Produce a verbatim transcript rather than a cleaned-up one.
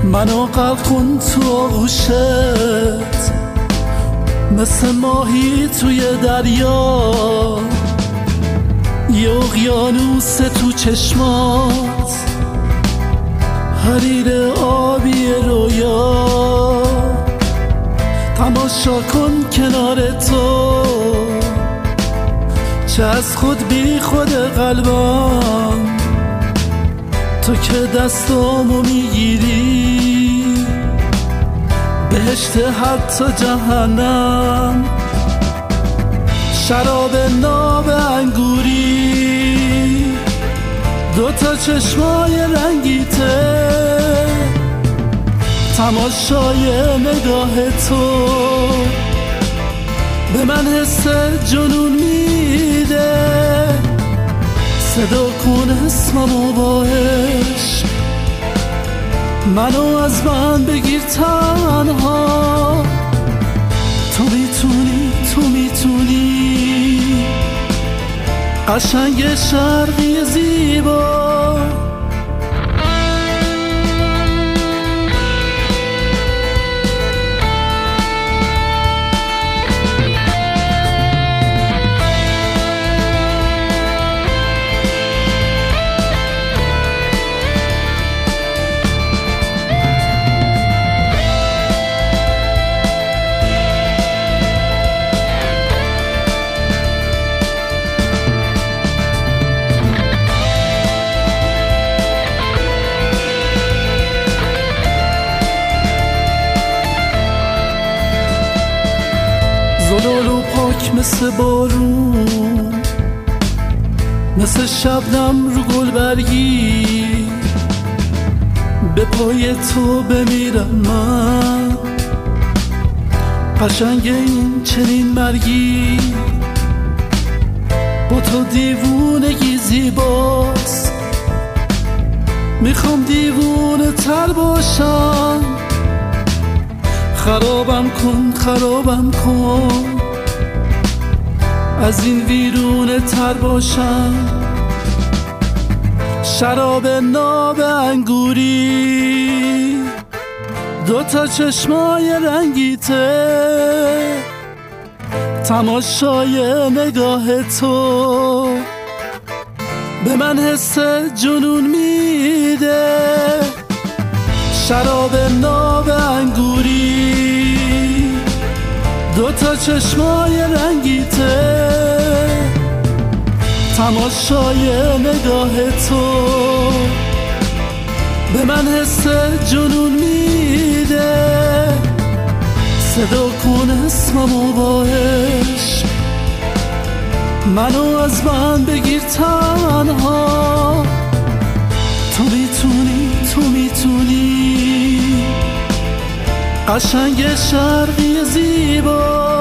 منو غرق کن تو آغوشت، مثل ماهی توی دریا، یه اقیانوس تو چشمات، حریر آبی رویا. تماشا کن کنار تو، چه از خود بی خود قلبم، تو که دستامو میگیری، بهشت حتی جهنم. شراب ناب انگوری، دوتا چشمای رنگیته، تماشای نگاه تو به من حس جنون میده. صدا کن اسممو با عشق، منو از من بگیر تنها. تو میتونی، تو میتونی، قشنگ شرقی زیبا. زلالو پاک مثل بارون، مثل شبنم رو گلبرگی، به پای تو بمیرم من. قشنگ این چنین مرگی، با تو دیوونگی زیباست. میخوام دیوونه تر باشم، خرابم کن، خرابم کن، از این ویرونه تر باشم. شراب ناب انگوری، دوتا چشمای رنگیته، تماشای نگاه تو به من حس جنون میده. شراب ناب انگوری، دوتا چشمای رنگیته، تماشای نگاه تو به من حس جنون میده. صدا کن اسممو با عشق، منو از من بگیر تنها. تو میتونی، تو میتونی، قشنگ شرقی زیبا.